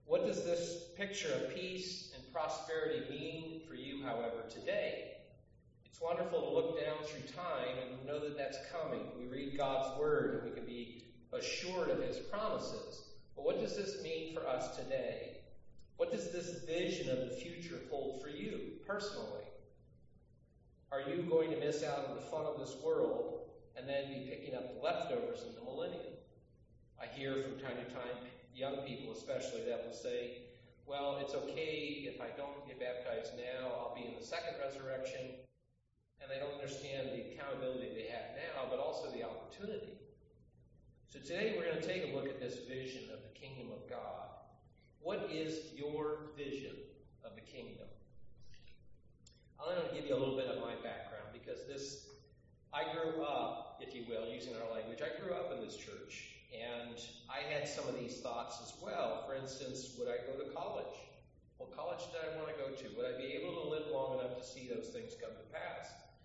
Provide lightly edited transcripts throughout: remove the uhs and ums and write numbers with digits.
What does this picture of peace and prosperity mean for you, however, today? It's wonderful to look down through time and know that that's coming. We read God's Word and we can be assured of His promises. But what does this mean for us today? What does this vision of the future hold for you personally? Are you going to miss out on the fun of this world and then be picking up the leftovers in the millennium? I hear from time to time, young people especially, that will say, well, it's okay if I don't get baptized now, I'll be in the second resurrection. And they don't understand the accountability they have now, but also the opportunity. So today we're going to take a look at this vision of the kingdom of God. What is your vision of the kingdom? I'm going to give you a little bit of my background because I grew up, if you will, using our language, I grew up in this church. And I had some of these thoughts as well. For instance, would I go to college? What college did I want to go to? Would I be able to live long enough to see those things come to pass?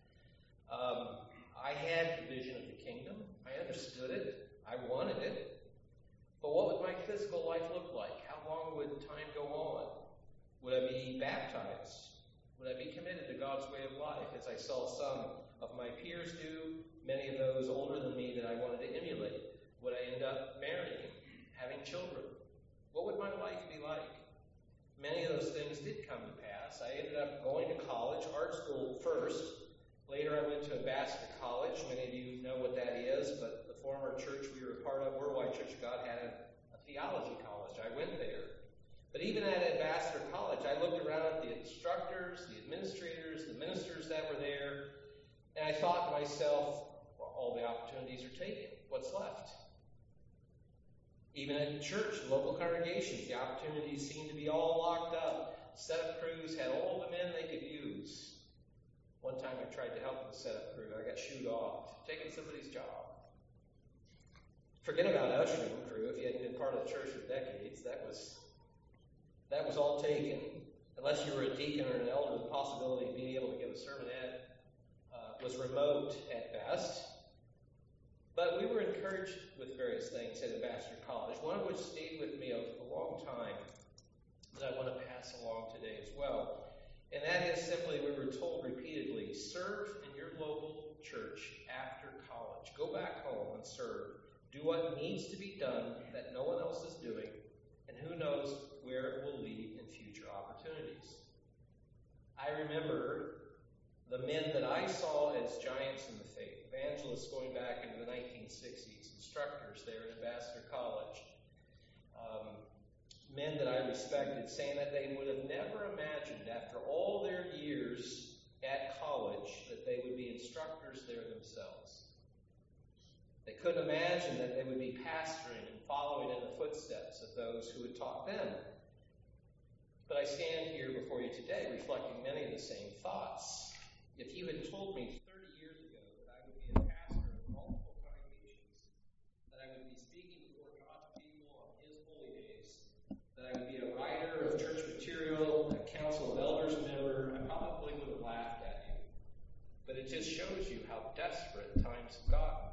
I had the vision of the kingdom. I understood it. I wanted it. But what would my physical life look like? How long would time go on? Would I be baptized? Would I be committed to God's way of life, as I saw some of my peers do, many of those older than me that I wanted to emulate? Would I end up marrying, having children? What would my life be like? Many of those things did come to pass. I ended up going to college, art school first. Later I went to Ambassador College. Many of you know what that is, but the former church we were a part of, Worldwide Church of God, had a theology college. I went there. But even at Ambassador College, I looked around at the instructors, the administrators, the ministers that were there, and I thought to myself, well, all the opportunities are taken. What's left? Even at church, local congregations, the opportunities seemed to be all locked up. Setup crews had all the men they could use. One time I tried to help the setup crew. I got shooed off, taking somebody's job. Forget about ushering crew. If you hadn't been part of the church for decades, that was all taken. Unless you were a deacon or an elder, the possibility of being able to give a sermonette was remote at best. But we were encouraged with various things at Ambassador College, one of which stayed with me a long time that I want to pass along today as well. And that is simply, we were told repeatedly, serve in your local church after college. Go back home and serve. Do what needs to be done that no one else is doing, and who knows where it will lead in future opportunities. I remember the men that I saw as giants in the faith, evangelists going back into the 1960s, instructors there at Ambassador College, men that I respected, saying that they would have never imagined after all their years at college that they would be instructors there themselves. They couldn't imagine that they would be pastoring and following in the footsteps of those who had taught them. But I stand here before you today reflecting many of the same thoughts. If you had told me 30 years ago that I would be a pastor of multiple congregations, that I would be speaking before God's people on His holy days, that I would be a writer of church material, a council of elders member, I probably would have laughed at you. But it just shows you how desperate times have gotten.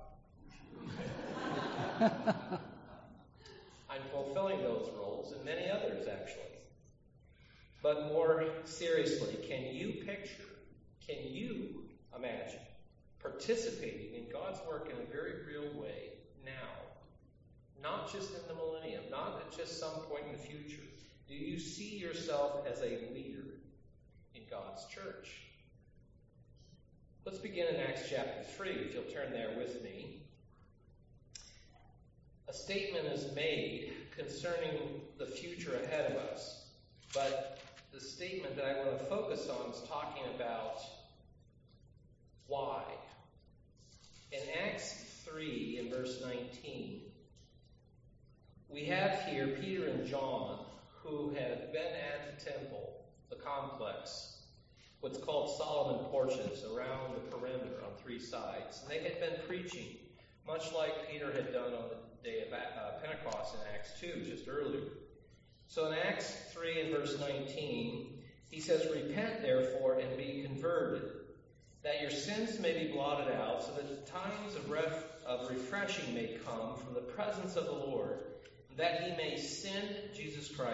I'm fulfilling those roles and many others, actually. But more seriously, can you imagine participating in God's work in a very real way now? Not just in the millennium, not at just some point in the future. Do you see yourself as a leader in God's church? Let's begin in Acts chapter 3, if you'll turn there with me. A statement is made concerning the future ahead of us, but the statement that I want to focus on is talking about why. In Acts 3, in verse 19, we have here Peter and John, who have been at the temple, the complex, what's called Solomon porches around the perimeter on three sides. And they had been preaching, much like Peter had done on the day of Pentecost in Acts 2, just earlier. So in Acts 3 and verse 19, he says, "Repent, therefore, and be converted, that your sins may be blotted out, so that the times of refreshing may come from the presence of the Lord, that he may send Jesus Christ, who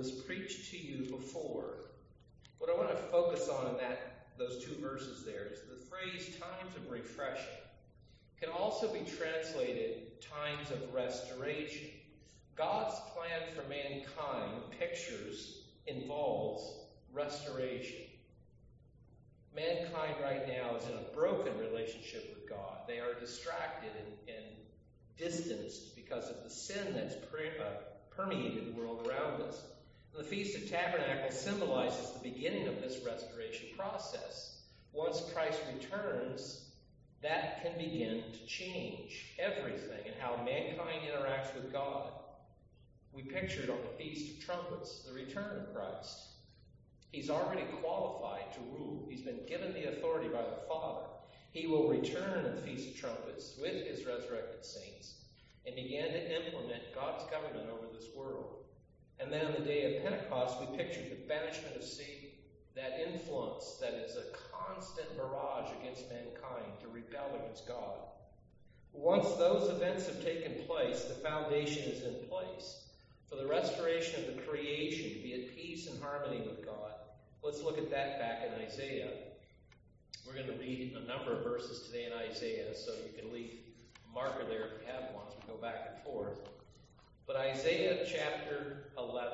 was preached to you before. What I want to focus on in those two verses there is the phrase times of refreshing. Can also be translated times of restoration. God's plan for mankind involves restoration. Mankind right now is in a broken relationship with God. They are distracted and distanced because of the sin that's permeated the world around us. And the Feast of Tabernacles symbolizes the beginning of this restoration process. Once Christ returns, that can begin to change everything and how mankind interacts with God. We pictured on the Feast of Trumpets the return of Christ. He's already qualified to rule. He's been given the authority by the Father. He will return at the Feast of Trumpets with his resurrected saints and begin to implement God's government over this world. And then on the day of Pentecost, we pictured the banishment of Satan, that influence that is a constant barrage against mankind to rebel against God. Once those events have taken place, the foundation is in place for the restoration of the creation to be at peace and harmony with God. Let's look at that back in Isaiah. We're going to read a number of verses today in Isaiah, so you can leave a marker there if you have one as we go back and forth. But Isaiah chapter 11.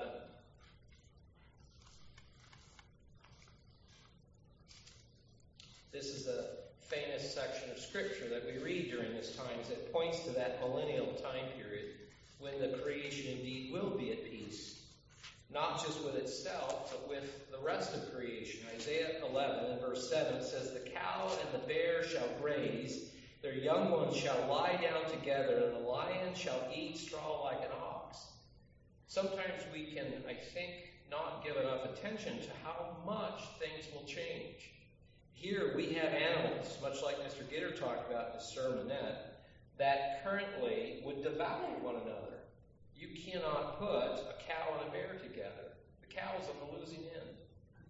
This is a famous section of Scripture that we read during this time as it points to that millennial time period when the creation indeed will be at peace, not just with itself, but with the rest of creation. Isaiah 11 and verse 7 says, "The cow and the bear shall graze, their young ones shall lie down together, and the lion shall eat straw like an ox." Sometimes we can, I think, not give enough attention to how much things will change. Here we have animals, much like Mr. Gitter talked about in his sermonette, that currently would devour one another. You cannot put a cow and a bear together. The cow's on the losing end.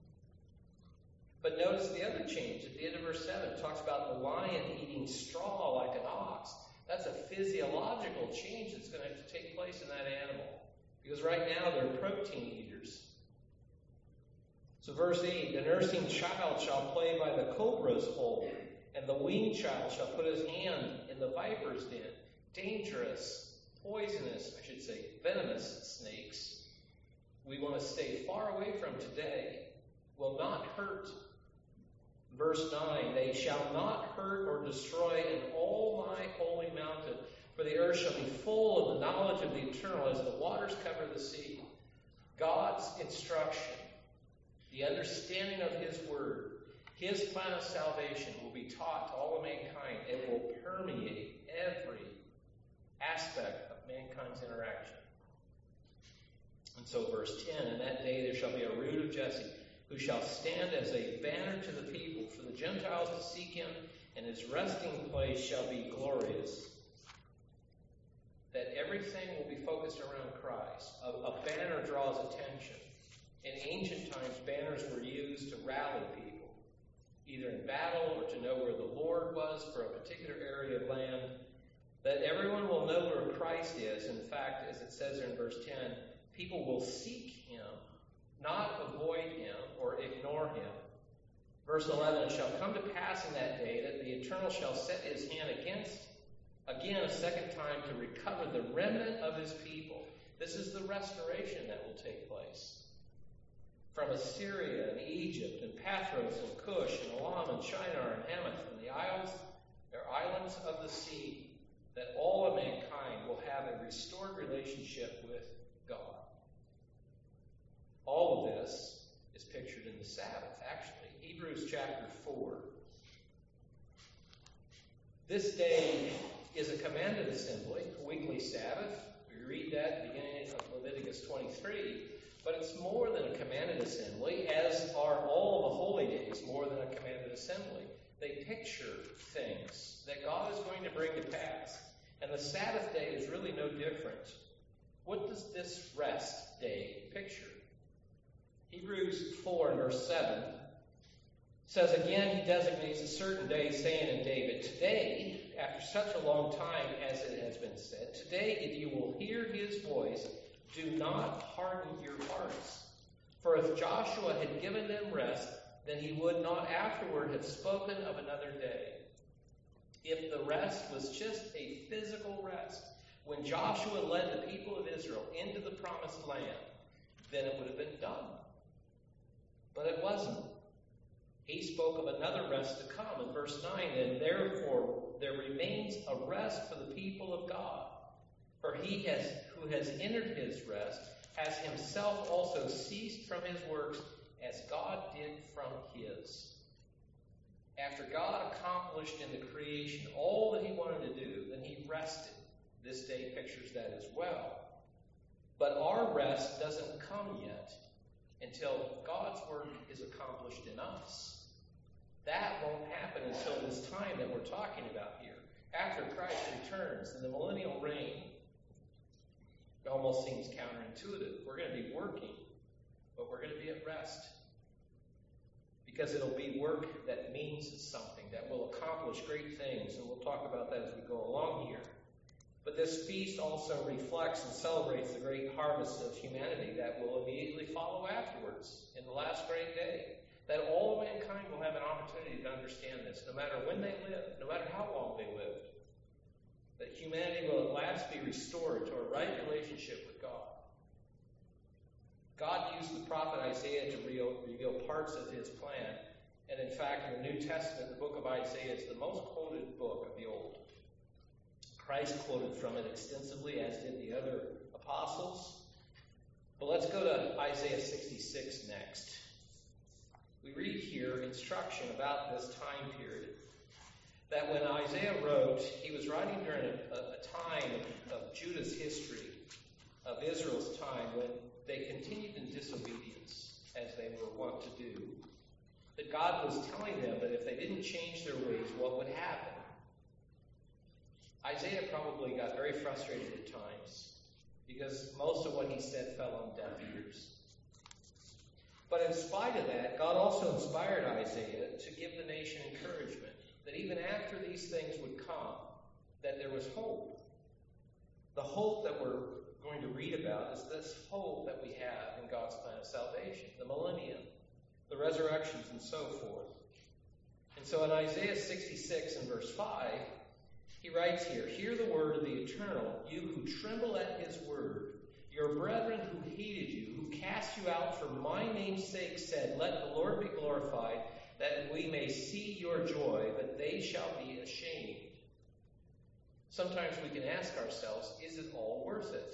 But notice the other change. At the end of verse 7, it talks about the lion eating straw like an ox. That's a physiological change that's going to have to take place in that animal. Because right now they're protein eaters. So verse 8, "The nursing child shall play by the cobra's hole, and the weaned child shall put his hand in the viper's den." Dangerous, poisonous, venomous snakes we want to stay far away from today will not hurt. Verse 9, "They shall not hurt or destroy in all my holy mountain, for the earth shall be full of the knowledge of the eternal as the waters cover the sea." God's instruction, the understanding of his word, his plan of salvation will be taught to all of mankind. It will permeate every aspect of mankind's interaction. And so verse 10, "In that day there shall be a root of Jesse, who shall stand as a banner to the people, for the Gentiles to seek him, and his resting place shall be glorious." That everything will be focused around Christ. A banner draws attention. In ancient times, banners were used to rally people, either in battle or to know where the Lord was for a particular area of land. That everyone will know where Christ is. In fact, as it says there in verse 10, people will seek him, not avoid him or ignore him. Verse 11, "It shall come to pass in that day that the Eternal shall set his hand again a second time to recover the remnant of his people." This is the restoration that will take place. From Assyria and Egypt and Pathros and Cush and Elam and Shinar and Hamath and the islands of the sea, that all of mankind will have a restored relationship with God. All of this is pictured in the Sabbath, actually. Hebrews chapter 4. This day is a commanded assembly, a weekly Sabbath. We read that at the beginning of Leviticus 23. But it's more than a commanded assembly, as are all the holy days more than a commanded assembly. They picture things that God is going to bring to pass. And the Sabbath day is really no different. What does this rest day picture? Hebrews 4 and verse 7 says, "Again he designates a certain day, saying in David, 'Today, after such a long time as it has been said, today if you will hear his voice, do not harden your hearts. For if Joshua had given them rest, then he would not afterward have spoken of another day. If the rest was just a physical rest, when Joshua led the people of Israel into the promised land, then it would have been done. But it wasn't. He spoke of another rest to come in verse 9, and therefore there remains a rest for the people of God. For he who has entered his rest has himself also ceased from his works as God did from his. After God accomplished in the creation all that he wanted to do, then he rested. This day pictures that as well. But our rest doesn't come yet until God's work is accomplished in us. That won't happen until this time that we're talking about here. After Christ returns in the millennial reign, it almost seems counterintuitive. We're going to be working, but we're going to be at rest. Because it'll be work that means something, that will accomplish great things, and we'll talk about that as we go along here. But this feast also reflects and celebrates the great harvest of humanity that will immediately follow afterwards in the last great day. That all of mankind will have an opportunity to understand this, no matter when they live, no matter how long they lived. That humanity will at last be restored to a right relationship with God. God used the prophet Isaiah to reveal parts of his plan. And in fact, in the New Testament, the book of Isaiah is the most quoted book of the Old. Christ quoted from it extensively, as did the other apostles. But let's go to Isaiah 66 next. We read here instruction about this time period. That when Isaiah wrote, he was writing during a time of Judah's history, of Israel's time, when they continued in disobedience, as they were wont to do. That God was telling them that if they didn't change their ways, what would happen? Isaiah probably got very frustrated at times, because most of what he said fell on deaf ears. But in spite of that, God also inspired Isaiah to give the nation encouragement. That even after these things would come, that there was hope. The hope that we're going to read about is this hope that we have in God's plan of salvation, the millennium, the resurrections, and so forth. And so in Isaiah 66 and verse 5, he writes here, "Hear the word of the Eternal, you who tremble at his word. Your brethren who hated you, who cast you out for my name's sake, said, let the Lord be glorified, that we may see your joy, but they shall be ashamed." Sometimes we can ask ourselves, is it all worth it?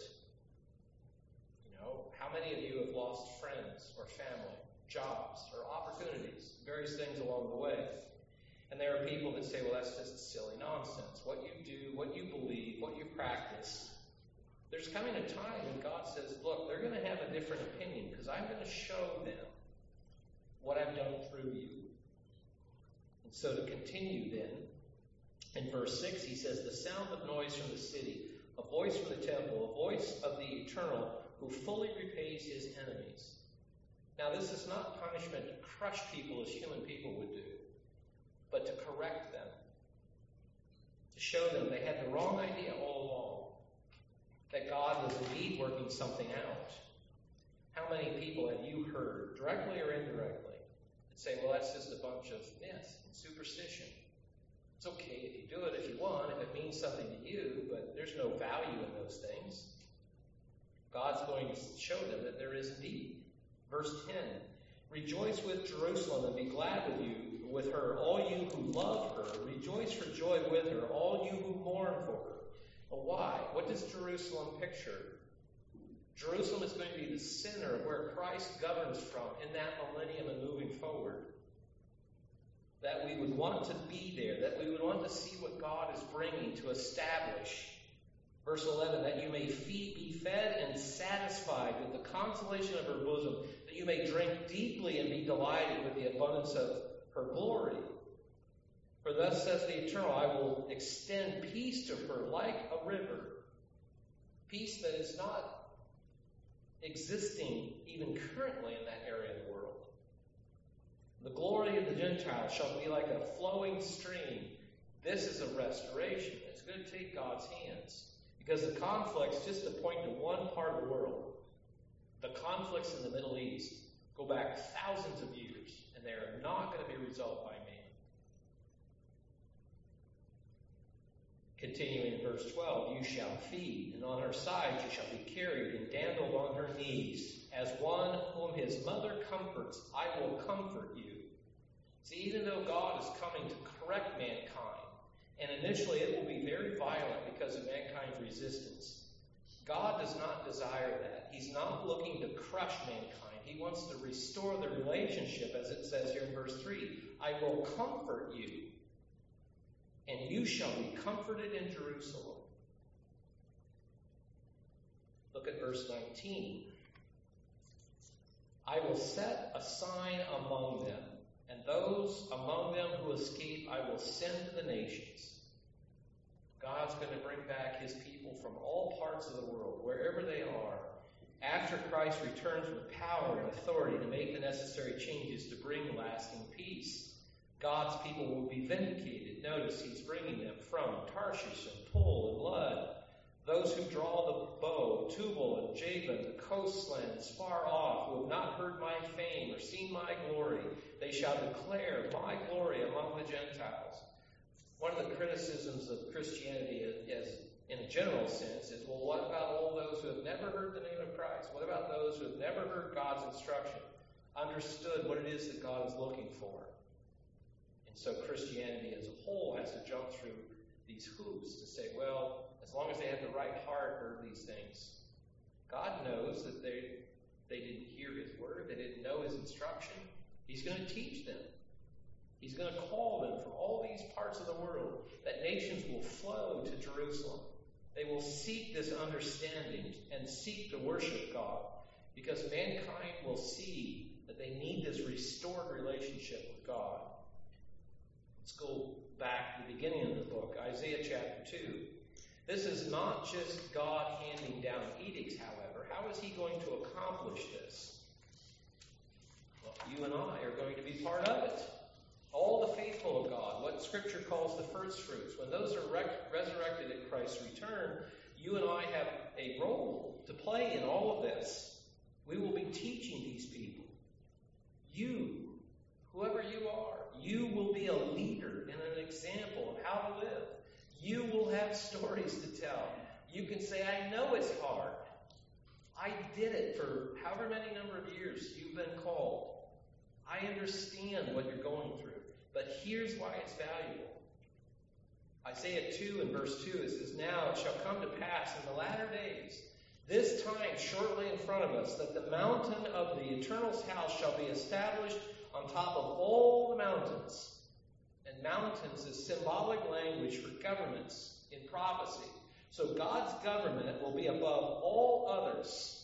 How many of you have lost friends or family, jobs or opportunities, various things along the way? And there are people that say, well, that's just silly nonsense. What you do, what you believe, what you practice. There's coming a time when God says, look, they're going to have a different opinion because I'm going to show them what I've done through you. And so to continue then, in verse 6, he says, the sound of noise from the city, a voice from the temple, a voice of the Eternal, who fully repays his enemies. Now, this is not punishment to crush people as human people would do, but to correct them, to show them they had the wrong idea all along, that God was indeed working something out. How many people have you heard, directly or indirectly, that say, well, that's just a bunch of myth and superstition. It's okay if you do it if you want, if it means something to you, but there's no value in those things. God's going to show them that there is indeed. Verse 10, rejoice with Jerusalem and be glad with her, all you who love her. Rejoice for joy with her, all you who mourn for her. Well, why? What does Jerusalem picture? Jerusalem is going to be the center of where Christ governs from in that millennium and moving forward. That we would want to be there, that we would want to see what God is bringing to establish. Verse 11, that you may be fed and satisfied with the consolation of her bosom, that you may drink deeply and be delighted with the abundance of her glory. For thus says the Eternal, I will extend peace to her like a river. Peace that is not existing even currently in that area of the world. The glory of the Gentiles shall be like a flowing stream. This is a restoration. It's going to take God's hands. Because the conflicts, just to point to one part of the world, the conflicts in the Middle East go back thousands of years, and they are not going to be resolved by man. Continuing in verse 12, you shall feed, and on her sides you shall be carried and dandled on her knees. As one whom his mother comforts, I will comfort you. See, even though God is coming to correct mankind, and initially it will be very violent because of mankind's resistance, God does not desire that. He's not looking to crush mankind. He wants to restore the relationship, as it says here in verse 3. I will comfort you, and you shall be comforted in Jerusalem. Look at verse 19. I will set a sign among them, and those among them who escape I will send to the nations. God's going to bring back his people from all parts of the world, wherever they are, after Christ returns with power and authority to make the necessary changes to bring lasting peace. God's people will be vindicated. Notice he's bringing them from Tarshish and Pul and Lud, those who draw the bow, Tubal and Javan, the coastlands far off, who have not heard my fame or seen my glory. They shall declare my glory among the Gentiles. One of the criticisms of Christianity, as in a general sense, is, well, what about all those who have never heard the name of Christ? What about those who have never heard God's instruction, understood what it is that God is looking for? And so Christianity as a whole has to jump through these hoops to say, well, as long as they have the right heart, heard these things. God knows that they didn't hear his word, they didn't know his instruction. He's going to teach them. He's going to call them from all these parts of the world, that nations will flow to Jerusalem. They will seek this understanding and seek to worship God, because mankind will see that they need this restored relationship with God. Let's go back to the beginning of the book, Isaiah chapter 2. This is not just God handing down edicts, however. How is he going to accomplish this? Well, you and I are going to be part of it. All the faithful of God, what Scripture calls the first fruits, when those are resurrected at Christ's return, you and I have a role to play in all of this. We will be teaching these people. You, whoever you are, you will be a leader and an example of how to live. You will have stories to tell. You can say, I know it's hard. I did it for however many number of years you've been called. I understand what you're going through. But here's why it's valuable. Isaiah 2 and verse 2, it says, Now it shall come to pass in the latter days, this time shortly in front of us, that the mountain of the Eternal's house shall be established on top of all the mountains. And mountains is symbolic language for governments in prophecy. So God's government will be above all others.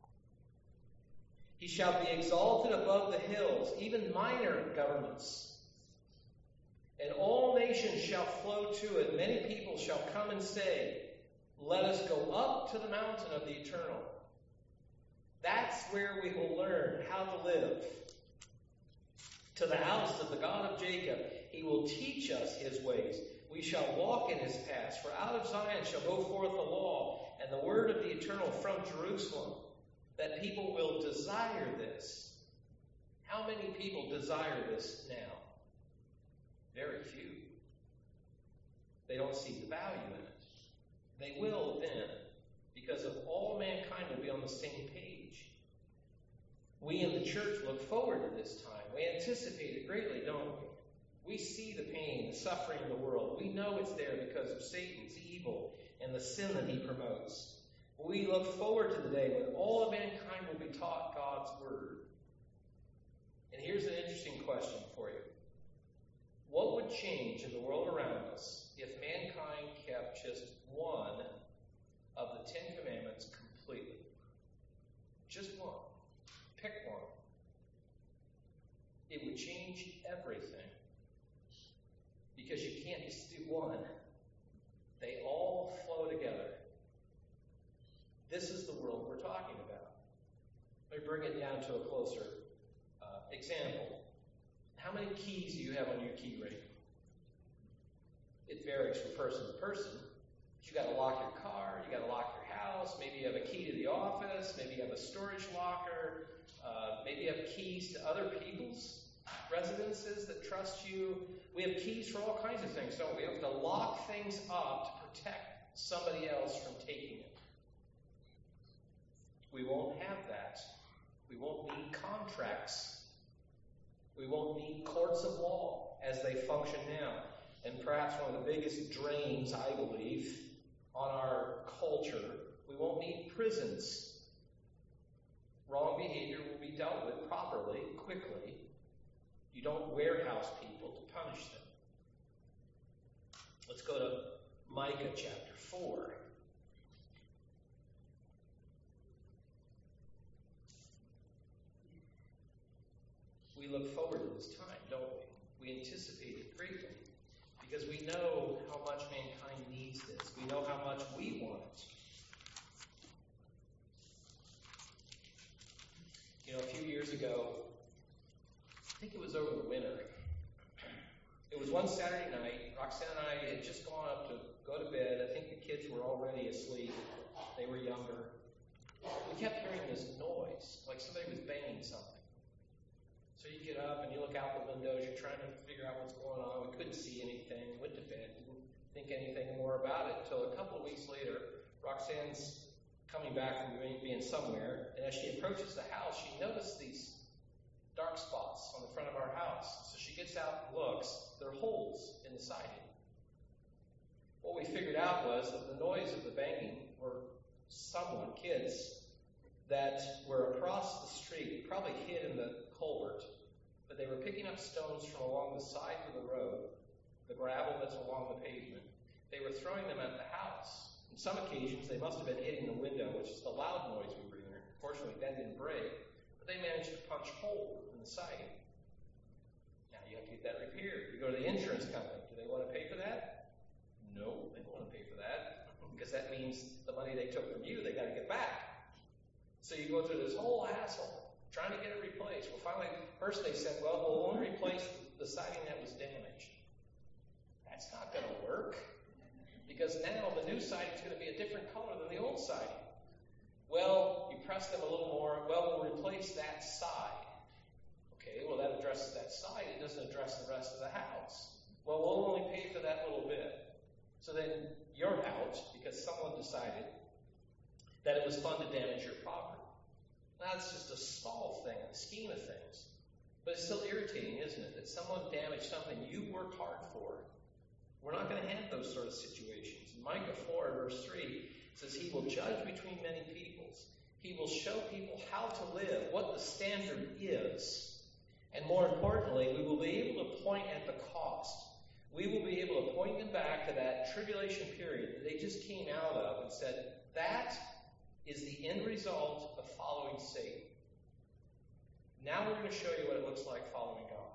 He shall be exalted above the hills, even minor governments. And all nations shall flow to it. Many people shall come and say, Let us go up to the mountain of the Eternal. That's where we will learn how to live. To the house of the God of Jacob, he will teach us his ways. We shall walk in his paths. For out of Zion shall go forth the law and the word of the Eternal from Jerusalem, that people will desire this. How many people desire this now? Very few. They don't see the value in it. They will then, because of all mankind will be on the same page. We in the church look forward to this time. We anticipate it greatly, don't we? We see the pain, the suffering of the world. We know it's there because of Satan's evil and the sin that he promotes. We look forward to the day when all of mankind will be taught God's word. And here's an interesting question for you. What would change in the world around us if mankind kept just one of the Ten Commandments completely? Just one. Pick one. It would change everything. Because you can't just do one. They all flow together. This is the world we're talking about. Let me bring it down to a closer example. How many keys do you have on your key ring? It varies from person to person. You got to lock your car, you got to lock your house, maybe you have a key to the office, maybe you have a storage locker, maybe you have keys to other people's residences that trust you. We have keys for all kinds of things, don't we? We have to lock things up to protect somebody else from taking it. We won't have that. We won't need contracts. We won't need courts of law as they function now. And perhaps one of the biggest drains, I believe, on our culture, we won't need prisons. Wrong behavior will be dealt with properly, quickly. You don't warehouse people to punish them. Let's go to Micah chapter 4. We look forward to this time, don't we? We anticipate it greatly because we know how much mankind needs this. We know how much we want it. You know, a few years ago, I think it was over the winter, it was one Saturday night. Roxanne and I had just gone up to go to bed. I think the kids were already asleep. They were younger. We kept hearing this noise, like somebody was banging something. So you get up and you look out the windows, you're trying to figure out what's going on. We couldn't see anything, went to bed, didn't think anything more about it until a couple of weeks later, Roxanne's coming back from being somewhere, and as she approaches the house, she noticed these dark spots on the front of our house. So she gets out and looks, there are holes in the siding. What we figured out was that the noise of the banging were kids, that were across the street, probably hid in the culvert, but they were picking up stones from along the side of the road, the gravel that's along the pavement. They were throwing them at the house. On some occasions, they must have been hitting the window, which is the loud noise we were hearing. Fortunately, that didn't break, but they managed to punch a hole in the siding. Now you have to get that repaired. You go to the insurance company. Do they want to pay for that? No, they don't want to pay for that, because that means the money they took from you, they got to get back. So you go through this whole hassle trying to get it replaced. Well, finally, first they said, well, we'll only replace the siding that was damaged. That's not going to work, because now the new siding is going to be a different color than the old siding. Well, you press them a little more. Well, we'll replace that side. Okay, well, that addresses that side. It doesn't address the rest of the house. Well, we'll only pay for that little bit. So then you're out because someone decided that it was fun to damage your property. Now, it's just a small thing in the scheme of things. But it's still irritating, isn't it, that someone damaged something you worked hard for. We're not going to have those sort of situations. In Micah 4, verse 3, says, He will judge between many peoples. He will show people how to live, what the standard is. And more importantly, we will be able to point at the cost. We will be able to point them back to that tribulation period that they just came out of and said, that is the end result of following Satan. Now we're going to show you what it looks like following God.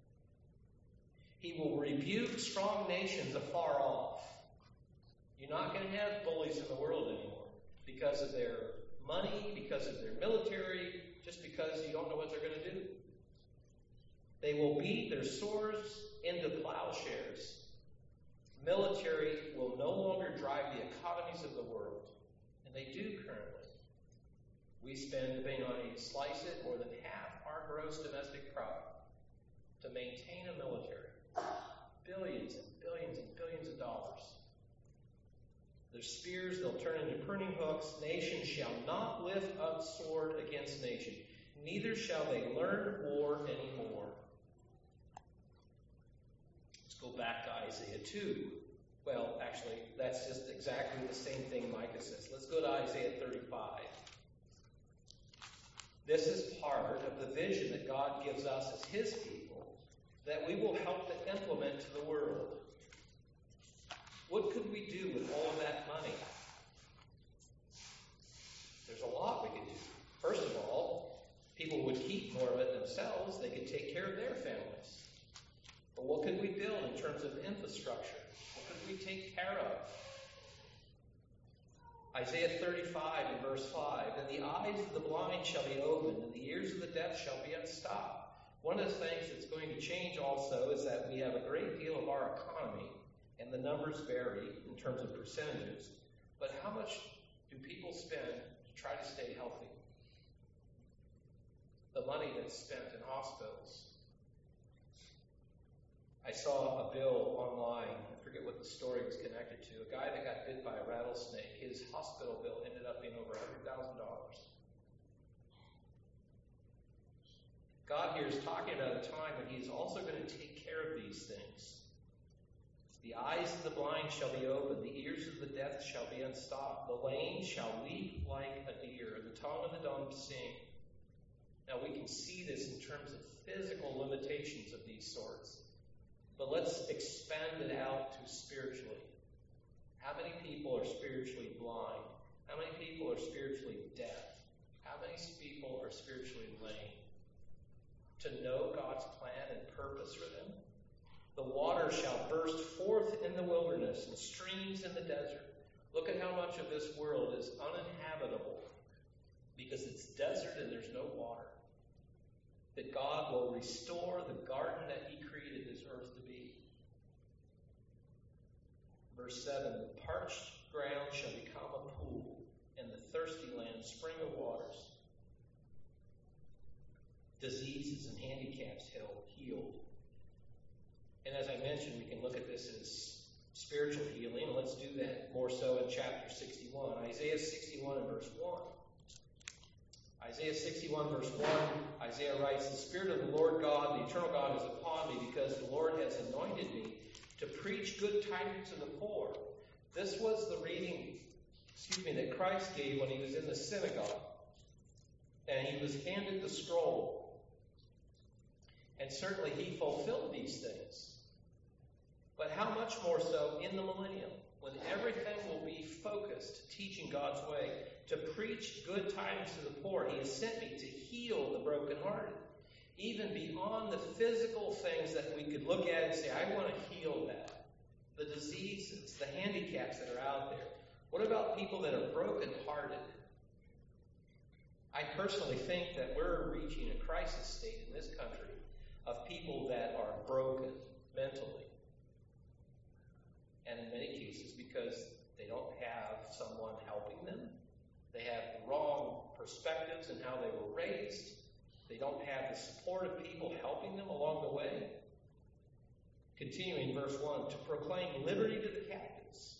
He will rebuke strong nations afar off. You're not going to have bullies in the world anymore because of their money, because of their military, just because you don't know what they're going to do. They will beat their swords into plowshares. Military will no longer drive the economies of the world. And they do currently. We spend, depending on how you slice it, more than half our gross domestic product to maintain a military. Billions and billions and billions of dollars. Their spears, they'll turn into pruning hooks. Nation shall not lift up sword against nation. Neither shall they learn war anymore. Let's go back to Isaiah 2. Well, actually, that's just exactly the same thing Micah says. Let's go to Isaiah 35. This is part of the vision that God gives us as His people that we will help to implement to the world. What could we do with all of that money? There's a lot we could do. First of all, people would keep more of it themselves. They could take care of their families. But what could we build in terms of infrastructure? What could we take care of? Isaiah 35 and verse 5, And the eyes of the blind shall be opened, and the ears of the deaf shall be unstopped. One of the things that's going to change also is that we have a great deal of our economy and the numbers vary in terms of percentages, but how much do people spend to try to stay healthy? The money that's spent in hospitals. I saw a bill online, I forget what the story was connected to, a guy that got bit by a rattlesnake, his hospital bill ended up being over $100,000. God here is talking about a time when He is also going to take care of these things. The eyes of the blind shall be opened, the ears of the deaf shall be unstopped, the lame shall leap like a deer, and the tongue of the dumb sing. Now we can see this in terms of physical limitations of these sorts, but let's expand it out to spiritually. How many people are spiritually blind? How many people are spiritually deaf? How many people are spiritually lame? To know God's plan and purpose for them. The water shall burst forth in the wilderness and streams in the desert. Look at how much of this world is uninhabitable because it's desert and there's no water. That God will restore the garden that He created this earth to be. Verse 7, the parched ground shall become a pool, and the thirsty land spring of waters. Diseases and handicaps healed. And as I mentioned, we can look at this as spiritual healing. Let's do that more so in chapter 61. Isaiah 61 and verse 1. Isaiah 61 verse 1, Isaiah writes, the Spirit of the Lord God, the eternal God, is upon me because the Lord has anointed me to preach good tidings to the poor. This was the reading, that Christ gave when He was in the synagogue. And He was handed the scroll. And certainly He fulfilled these things. But how much more so in the millennium, when everything will be focused, teaching God's way, to preach good tidings to the poor. He has sent me to heal the brokenhearted. Even beyond the physical things that we could look at and say, I want to heal that. The diseases, the handicaps that are out there. What about people that are brokenhearted? I personally think that we're reaching a crisis state in this country of people that are broken mentally. And in many cases because they don't have someone helping them. They have the wrong perspectives in how they were raised. They don't have the support of people helping them along the way. Continuing verse 1, to proclaim liberty to the captives.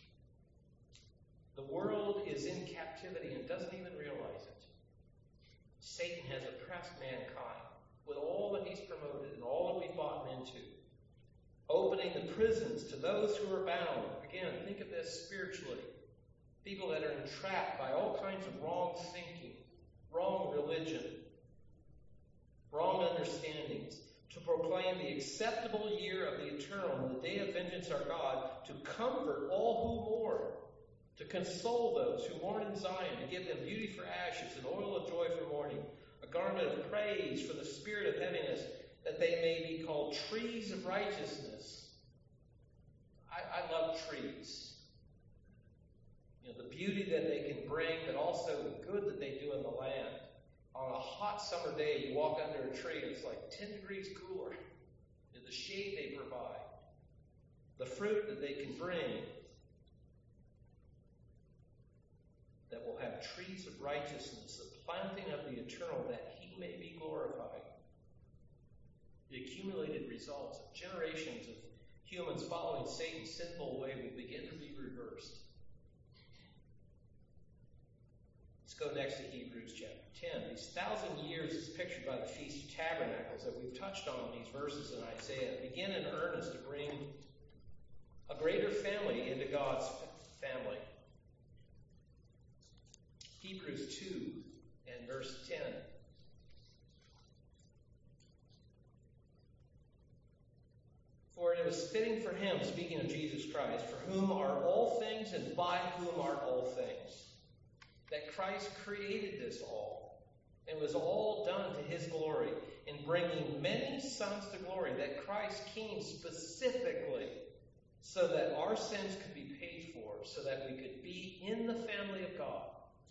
The world is in captivity and doesn't even realize it. Satan has oppressed mankind with all that he's promoted and all that we've bought into. Opening the prisons to those who are bound. Again, think of this spiritually. People that are entrapped by all kinds of wrong thinking, wrong religion, wrong understandings. To proclaim the acceptable year of the eternal and the day of vengeance our God, to comfort all who mourn, to console those who mourn in Zion, to give them beauty for ashes, and oil of joy for mourning, a garment of praise for the spirit of heaviness, that they may be called trees of righteousness. I love trees. The beauty that they can bring, but also the good that they do in the land. On a hot summer day, you walk under a tree, and it's like 10 degrees cooler. The shade they provide. The fruit that they can bring. That will have trees of righteousness, the planting of the eternal, that He may be glorified. The accumulated results of generations of humans following Satan's sinful way will begin to be reversed. Let's go next to Hebrews chapter 10. These 1,000 years is pictured by the Feast of Tabernacles that we've touched on in these verses in Isaiah. Begin in earnest to bring a greater family into God's family. Hebrews 2 and verse 10. For it was fitting for Him, speaking of Jesus Christ, for whom are all things and by whom are all things, that Christ created this all, and was all done to His glory, in bringing many sons to glory, that Christ came specifically so that our sins could be paid for, so that we could be in the family of God.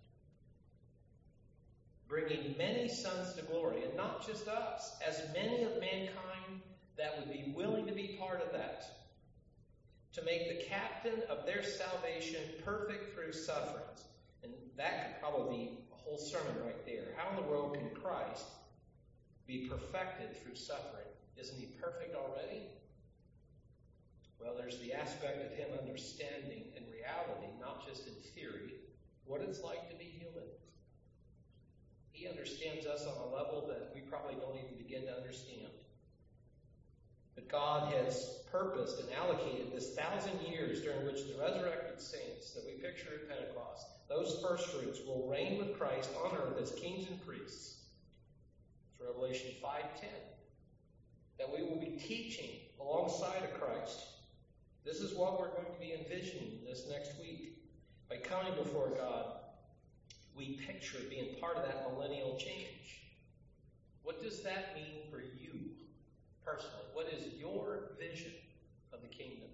Bringing many sons to glory, and not just us, as many of mankind that would be willing to be part of that. to make the captain of their salvation perfect through sufferings. And that could probably be a whole sermon right there. How in the world can Christ be perfected through suffering? Isn't he perfect already? Well, there's the aspect of him understanding in reality, not just in theory, what it's like to be human. He understands us on a level that we probably don't even begin to understand. But God has purposed and allocated this 1,000 years during which the resurrected saints that we picture at Pentecost, those first fruits, will reign with Christ on earth as kings and priests. It's Revelation 5:10. That we will be teaching alongside of Christ. This is what we're going to be envisioning this next week. By coming before God, we picture being part of that millennial change. What does that mean for you personally? What is your vision of the kingdom?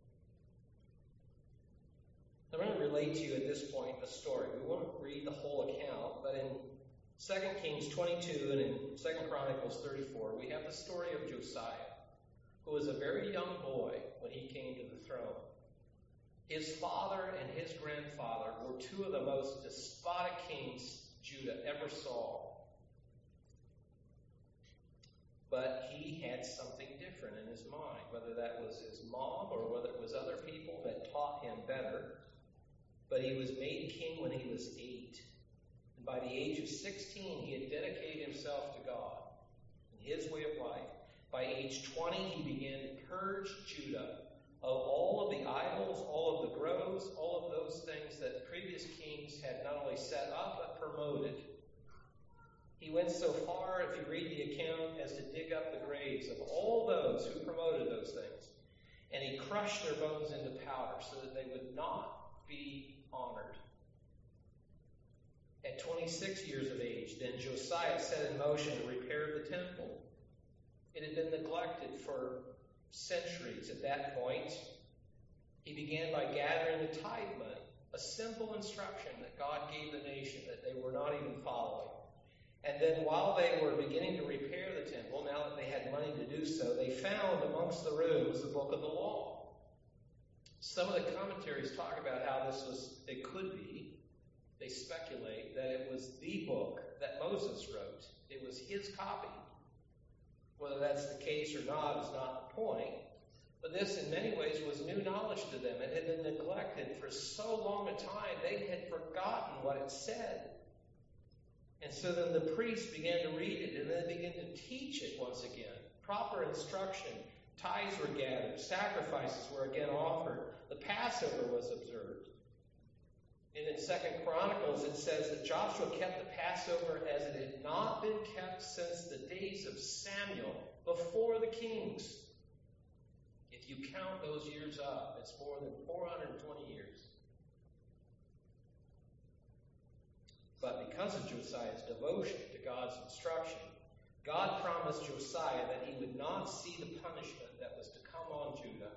I'm going to relate to you at this point a story. We won't read the whole account, but in 2 Kings 22 and in 2 Chronicles 34, we have the story of Josiah, who was a very young boy when he came to the throne. His father and his grandfather were two of the most despotic kings Judah ever saw. But he had something different in his mind, whether that was his mom or whether it was other people that taught him better. But he was made king when he was 8. And by the age of 16, he had dedicated himself to God and his way of life. By age 20, he began to purge Judah of all of the idols, all of the groves, all of those things that previous kings had not only set up but promoted. He went so far, if you read the account, as to dig up the graves of all those who promoted those things. And he crushed their bones into powder so that they would not be honored. At 26 years of age, then Josiah set in motion to repair the temple. It had been neglected for centuries at that point. He began by gathering the tithe money, a simple instruction that God gave the nation that they were not even following. And then while they were beginning to repair the temple, now that they had money to do so, they found amongst the rooms the book of the law. Some of the commentaries talk about how it could be. They speculate that it was the book that Moses wrote. It was his copy. Whether that's the case or not is not the point. But this, in many ways, was new knowledge to them. It had been neglected for so long a time, they had forgotten what it said. And so then the priests began to read it, and then they began to teach it once again. Proper instruction. Tithes were gathered. Sacrifices were again offered. The Passover was observed. And in 2 Chronicles, it says that Joshua kept the Passover as it had not been kept since the days of Samuel, before the kings. If you count those years up, it's more than 420 years. But because of Josiah's devotion to God's instruction, God promised Josiah that he would not see the punishment that was to come on Judah.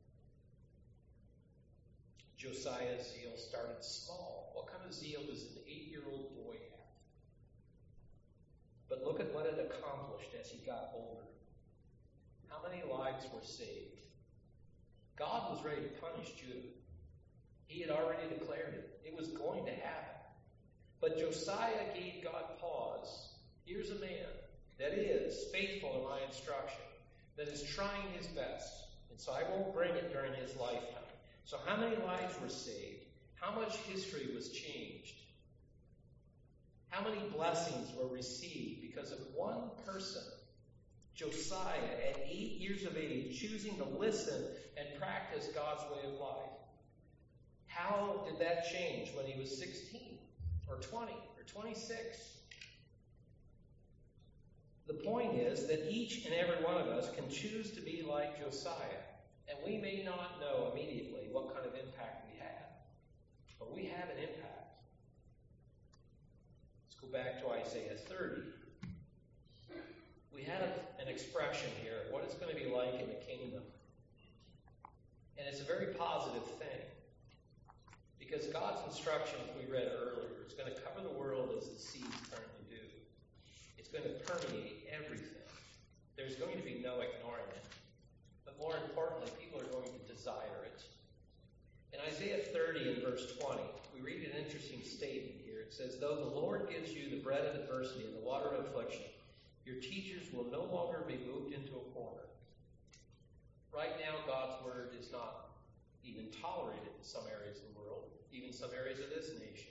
Josiah's zeal started small. What kind of zeal does an 8-year-old boy have? But look at what it accomplished as he got older. How many lives were saved? God was ready to punish Judah. He had already declared it. It was going to happen. But Josiah gave God pause. Here's a man that is faithful in my instruction, that is trying his best. And so I won't bring it during his lifetime. So how many lives were saved? How much history was changed? How many blessings were received because of one person, Josiah, at 8 years of age, choosing to listen and practice God's way of life? How did that change when he was 16 or 20 or 26? The point is that each and every one of us can choose to be like Josiah. And we may not know immediately what kind of impact we have. But we have an impact. Let's go back to Isaiah 30. We have an expression here, what it's going to be like in the kingdom. And it's a very positive thing. Because God's instructions we read earlier is going to cover the world as the seas currently do. It's going to permeate everything. There's going to be no ignoring it. But more importantly, people are going to desire it. In Isaiah 30 and verse 20, we read an interesting statement here. It says, "Though the Lord gives you the bread of adversity and the water of affliction, your teachers will no longer be moved into a corner." Right now, God's word is not even tolerated in some areas of the world, even some areas of this nation.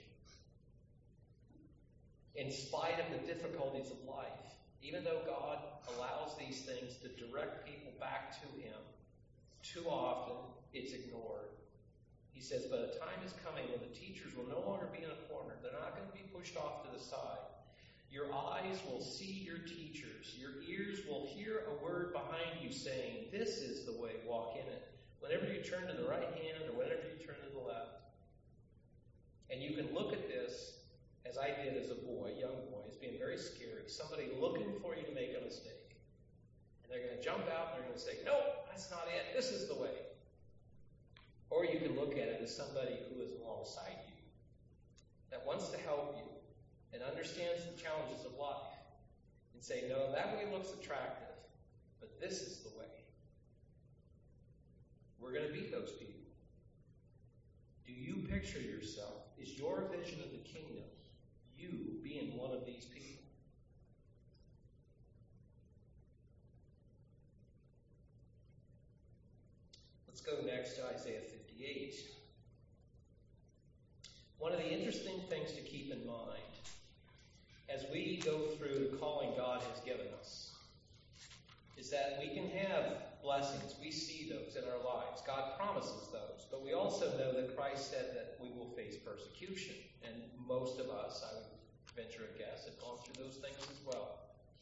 In spite of the difficulties of life, even though God allows these things to direct people back to Him, too often it's ignored. He says, but a time is coming when the teachers will no longer be in a corner. They're not going to be pushed off to the side. Your eyes will see your teachers. Your ears will hear a word behind you saying, "This is the way, walk in it." Whenever you turn to the right hand or whenever you turn to the left. And you can look at this, as I did as a boy, young boy, as being very scary. Somebody looking for you to make a mistake. And they're going to jump out and they're going to say, "No, that's not it. This is the way." Or you can look at it as somebody who is alongside you, that wants to help you and understands the challenges of life, and say, "No, that way looks attractive, but this is the way." We're going to be those people. Do you picture yourself? Is your vision of the kingdom you being one of these people? Let's go next to Isaiah 58. One of the interesting things to keep in mind as we go through the calling God has given us is that we can have blessings. We see those in our lives. God promises those. But we also know that Christ said that we will face persecution. And most of us, I would venture a guess, have gone through those things as well.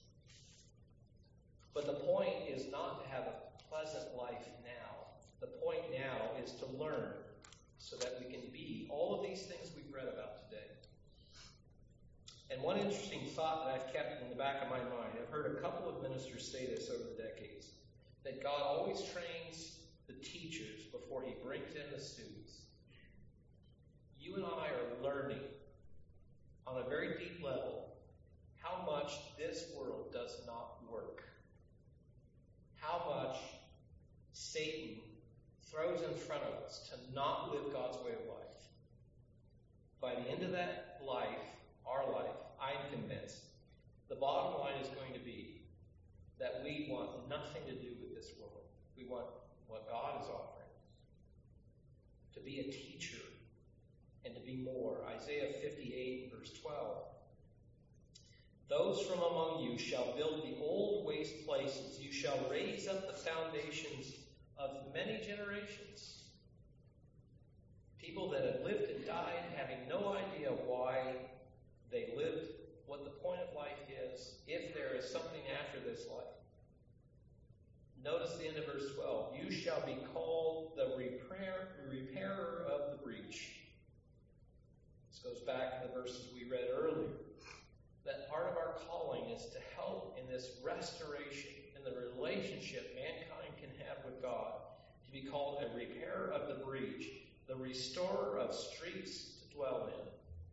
But the point is not to have a pleasant life now. The point now is to learn so that we can be all of these things we've read about today. And one interesting thought that I've kept in the back of my mind, I've heard a couple of ministers say this over the decades, that God always trains the teachers before He brings in the students. You and I are learning on a very deep level how much this world does not work. How much Satan throws in front of us to not live God's way of life. By the end of that life, our life, I'm convinced, the bottom line is going to be that we want nothing to do with this world. We want what God is offering. To be a teacher and to be more. Isaiah 58, verse 12. "Those from among you shall build the old waste places. You shall raise up the foundations of many generations." People that have lived and died having no idea why they lived, what the point of life is, if there is something after this life. Notice the end of verse 12. "You shall be called the repairer of the breach." This goes back to the verses we read earlier. That part of our calling is to help in this restoration, in the relationship mankind can have with God. To be called a repairer of the breach, the restorer of streets to dwell in.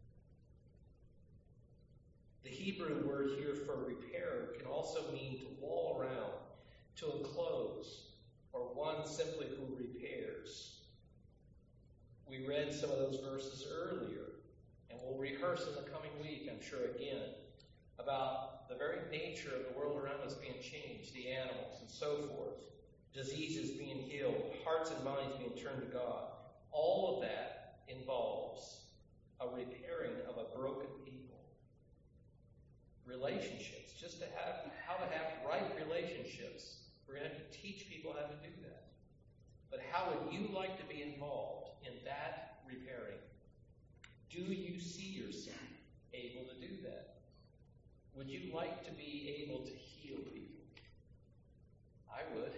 The Hebrew word here for repairer can also mean to wall around, to enclose, or one simply who repairs. We read some of those verses earlier, and we'll rehearse in the coming week, I'm sure again, about the very nature of the world around us being changed, the animals and so forth, diseases being healed, hearts and minds being turned to God. All of that involves a repairing of a broken people. Relationships, just to have how to have right relationships. We're going to have to teach people how to do that. But how would you like to be involved in that repairing? Do you see yourself able to do that? Would you like to be able to heal people? I would.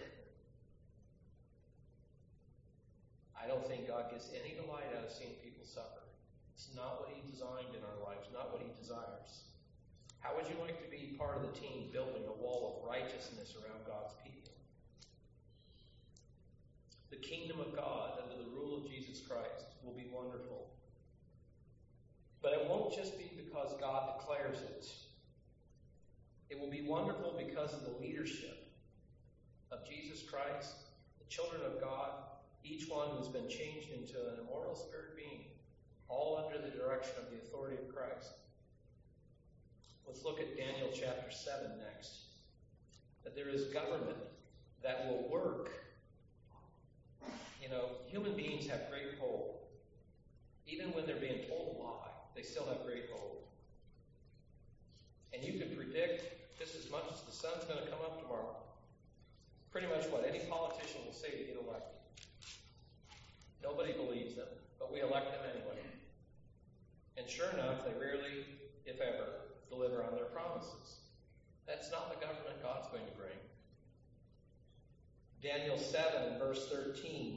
I don't think God gets any delight out of seeing people suffer. It's not what He designed in our lives, not what He desires. How would you like to be part of the team building a wall of righteousness around God's people? The kingdom of God under the rule of Jesus Christ will be wonderful. But it won't just be because God declares it. It will be wonderful because of the leadership of Jesus Christ, the children of God, each one who's been changed into an immortal spirit being, all under the direction of the authority of Christ. Let's look at Daniel chapter 7 next. That there is government that will work. You know, human beings have great hope. Even when they're being told a lie, they still have great hope. And you can predict just as much as the sun's going to come up tomorrow, pretty much what any politician will say to get elected. Nobody believes them, but we elect them anyway. And sure enough, they rarely, if ever, deliver on their promises. That's not the government God's going to bring. Daniel 7, verse 13.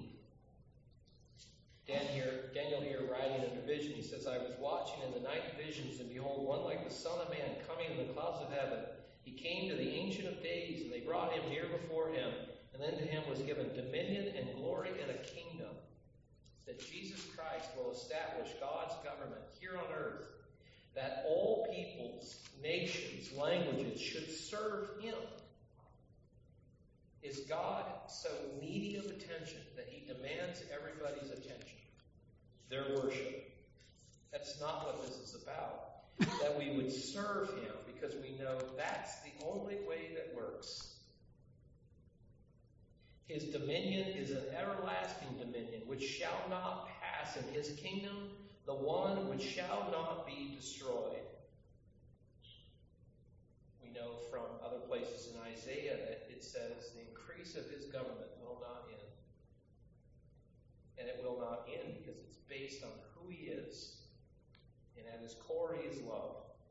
Daniel here writing in a vision, he says, I was watching in the night visions, and behold, one like the Son of Man coming in the clouds of heaven. He came to the Ancient of Days, and they brought him near before him. And then to him was given dominion and glory and a kingdom, that Jesus Christ will establish God's government here on earth, that all peoples, nations, languages should serve him. Is God so needy of attention that he demands everybody's attention, their worship? That's not what this is about. That we would serve him because we know that's the only way that works. His dominion is an everlasting dominion which shall not pass, and his kingdom the one which shall not be destroyed. We know from other places in Isaiah that it says the increase of his government will not end. And it will not end because it's based on who he is. And at his core, he is love.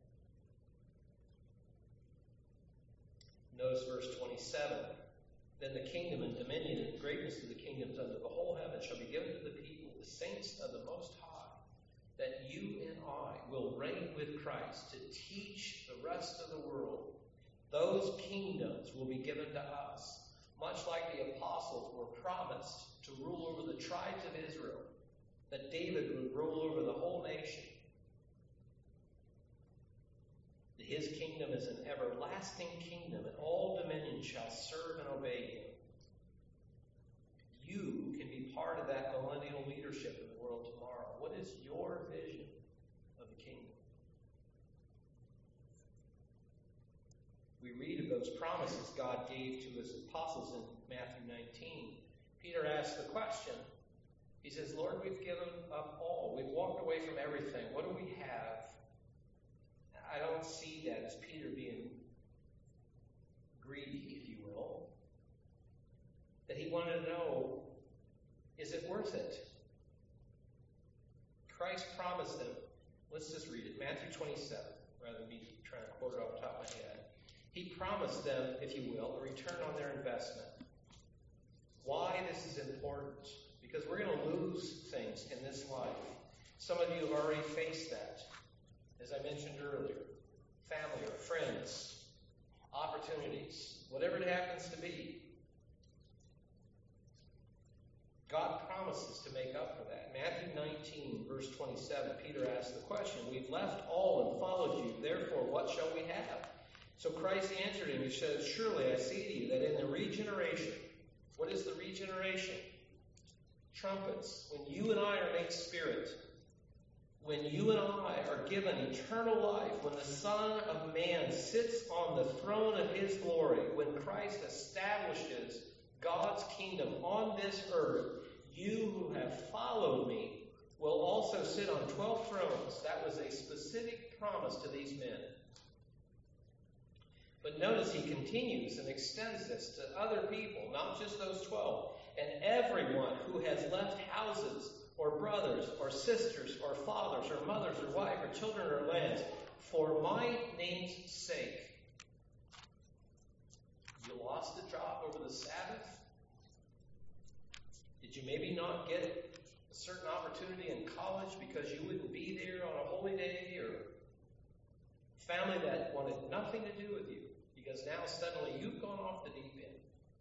Notice verse 27. Then the kingdom and dominion and greatness of the kingdoms under the whole heaven shall be given to the people, the saints of the Most High, that you and I will reign with Christ to teach the rest of the world. Those kingdoms will be given to us, much like the apostles were promised to rule over the tribes of Israel, that David would rule over the whole nation. His kingdom is an everlasting kingdom, and all dominion shall serve and obey him. You can be part of that millennial leadership in the world tomorrow. What is your vision of the kingdom? We read of those promises God gave to his apostles in Matthew 19. Peter asked the question. He says, Lord, we've given up all. We've walked away from everything. What do we have? I don't see that as Peter being greedy, if you will. That he wanted to know, is it worth it? Christ promised them, let's just read it, Matthew 27, rather than me trying to quote it off the top of my head. He promised them, if you will, a return on their investment. Why this is important? Because we're going to lose things in this life. Some of you have already faced that. As I mentioned earlier, family or friends, opportunities, whatever it happens to be. God promises to make up for that. Matthew 19, verse 27, Peter asked the question, we've left all and followed you, therefore what shall we have? So Christ answered him, he says, surely I say to you that in the regeneration, what is the regeneration? Trumpets. When you and I are made spirit, when you and I are given eternal life, when the Son of Man sits on the throne of his glory, when Christ establishes God's kingdom on this earth, you who have followed me will also sit on 12 thrones. That was a specific promise to these men. But notice he continues and extends this to other people, not just those 12. And everyone who has left houses, or brothers, or sisters, or fathers, or mothers, or wife, or children, or lands, for my name's sake. You lost a job over the Sabbath? Did you maybe not get a certain opportunity in college because you wouldn't be there on a holy day, or family that wanted nothing to do with you because now suddenly you've gone off the deep end?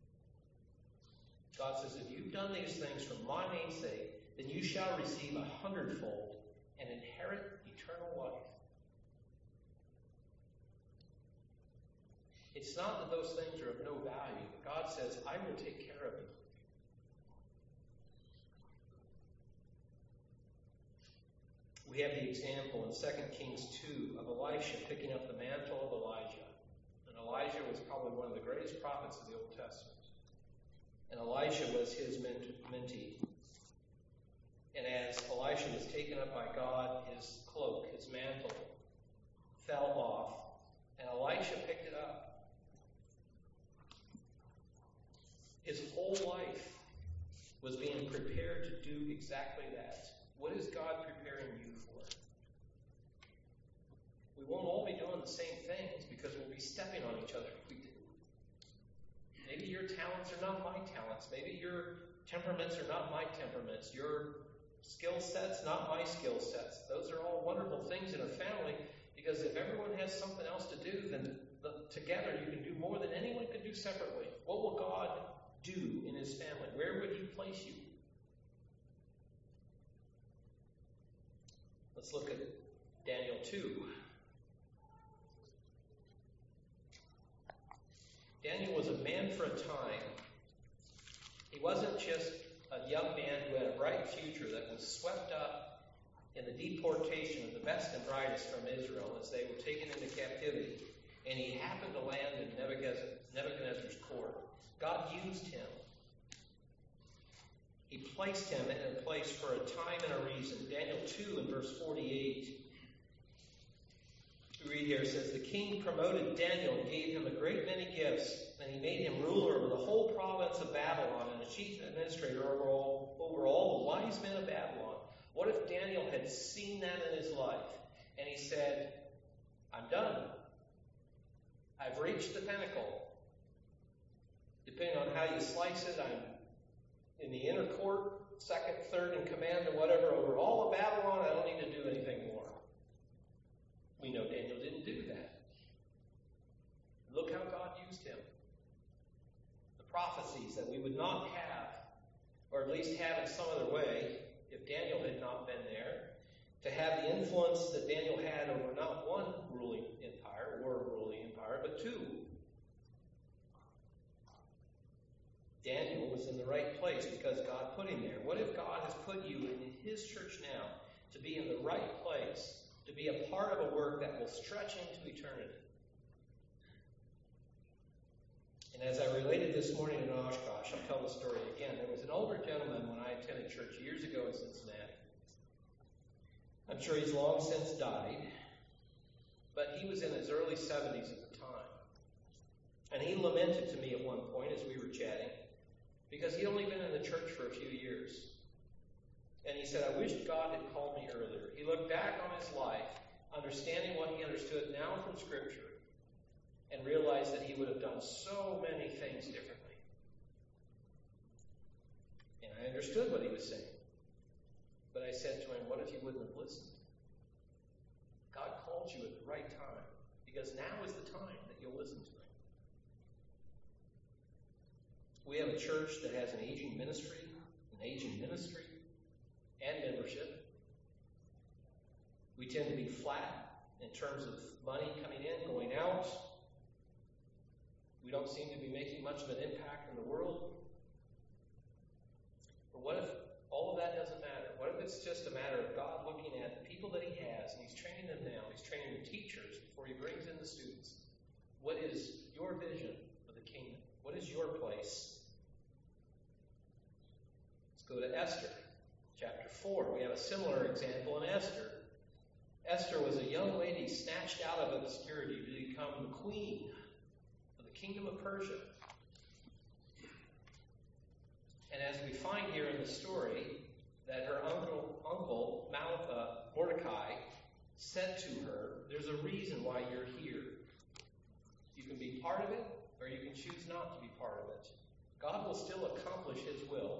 God says, if you've done these things for my name's sake, then you shall receive 100-fold and inherit eternal life. It's not that those things are of no value, but God says, I will take care of you. We have the example in 2 Kings 2 of Elisha picking up the mantle of Elijah. And Elijah was probably one of the greatest prophets of the Old Testament. And Elisha was his mentee. And as Elisha was taken up by God, his cloak, his mantle, fell off. And Elisha picked it up. His whole life was being prepared to do exactly that. What is God preparing you for? We won't all be doing the same things because we'll be stepping on each other if we do. Maybe your talents are not my talents. Maybe your temperaments are not my temperaments. Your skill sets, not my skill sets. Those are all wonderful things in a family, because if everyone has something else to do, then together you can do more than anyone could do separately. What will God do in his family? Where would he place you? Let's look at Daniel 2. Daniel was a man for a time. He wasn't just a young man who had a bright future that was swept up in the deportation of the best and brightest from Israel as they were taken into captivity. And he happened to land in Nebuchadnezzar's court. God used him. He placed him in a place for a time and a reason. Daniel 2 and verse 48. We read here, it says, the king promoted Daniel and gave him a great many gifts, and he made him ruler over the whole province of Babylon and a chief administrator over all the wise men of Babylon. What if Daniel had seen that in his life and he said, I'm done. I've reached the pinnacle. Depending on how you slice it, I'm in the inner court, second, third in command, or whatever, over all of Babylon. I don't need to do anything more. We know Daniel didn't do that. Look how God used him. The prophecies that we would not have, or at least have in some other way, if Daniel had not been there, to have the influence that Daniel had over not one ruling empire, but two. Daniel was in the right place because God put him there. What if God has put you in his church now to be in the right place, to be a part of a work that will stretch into eternity? And as I related this morning in Oshkosh, I'll tell the story again. There was an older gentleman when I attended church years ago in Cincinnati. I'm sure he's long since died, but he was in his early 70s at the time. And he lamented to me at one point as we were chatting, because he'd only been in the church for a few years. And he said, I wish God had called me earlier. He looked back on his life, understanding what he understood now from Scripture, and realized that he would have done so many things differently. And I understood what he was saying. But I said to him, what if you wouldn't have listened? God called you at the right time, because now is the time that you'll listen to him. We have a church that has an aging ministry and membership. We tend to be flat in terms of money coming in, going out. We don't seem to be making much of an impact in the world. But what if all of that doesn't matter? What if it's just a matter of God looking at the people that he has, and he's training them now, he's training the teachers before he brings in the students? What is your vision of the kingdom? What is your place? Go to Esther, chapter 4. We have a similar example in Esther. Esther was a young lady snatched out of obscurity to become the queen of the kingdom of Persia. And as we find here in the story, that her uncle Mordecai, said to her, there's a reason why you're here. You can be part of it, or you can choose not to be part of it. God will still accomplish his will.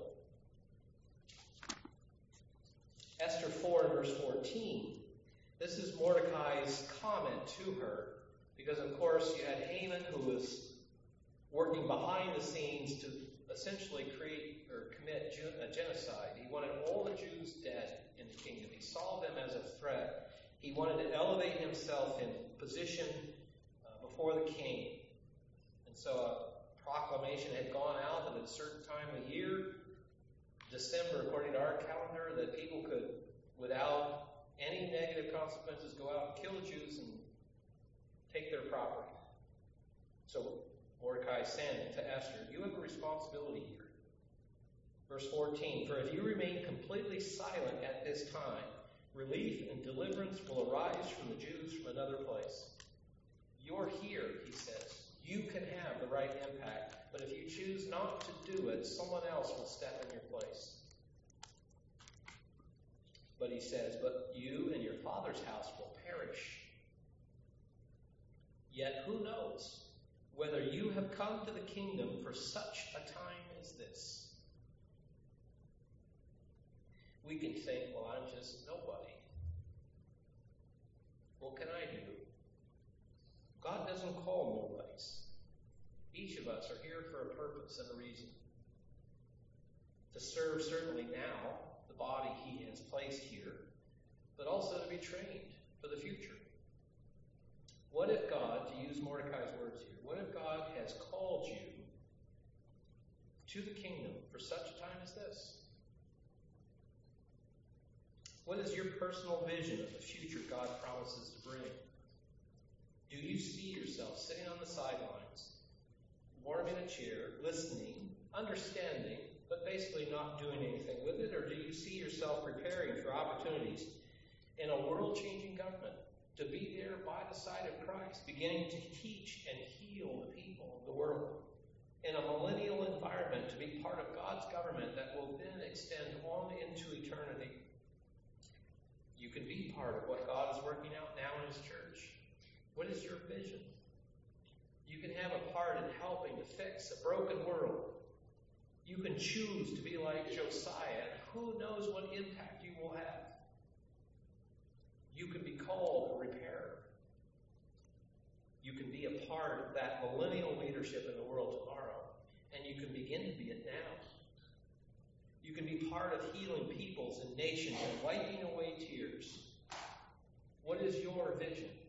Esther 4, verse 14. This is Mordecai's comment to her, because of course you had Haman, who was working behind the scenes to essentially create or commit a genocide. He wanted all the Jews dead in the kingdom. He saw them as a threat. He wanted to elevate himself in position before the king. And so a proclamation had gone out that at a certain time of year, December, according to our calendar, that people could, without any negative consequences, go out and kill the Jews and take their property. So Mordecai is saying to Esther, you have a responsibility here. Verse 14, for if you remain completely silent at this time, relief and deliverance will arise from the Jews from another place. You're here, he says. You can have the right impact, but if you choose not to do it, someone else will step in your place. But he says, but you and your father's house will perish. Yet who knows whether you have come to the kingdom for such a time as this? We can think, well, I'm just nobody. What can I do? God doesn't call nobodies. Each of us are here for a purpose and a reason. To serve certainly now, the body he has placed here, but also to be trained for the future. What if God, to use Mordecai's words here, what if God has called you to the kingdom for such a time as this? What is your personal vision of the future God promises to bring? Do you see yourself sitting on the sidelines, warm in a chair, listening, understanding, but basically not doing anything with it? Or do you see yourself preparing for opportunities in a world-changing government to be there by the side of Christ, beginning to teach and heal the people of the world in a millennial environment, to be part of God's government that will then extend on into eternity? You can be part of what God is working out now in his church. What is your vision? You can have a part in helping to fix a broken world. You can choose to be like Josiah, and who knows what impact you will have. You can be called a repairer. You can be a part of that millennial leadership in the world tomorrow, and you can begin to be it now. You can be part of healing peoples and nations and wiping away tears. What is your vision?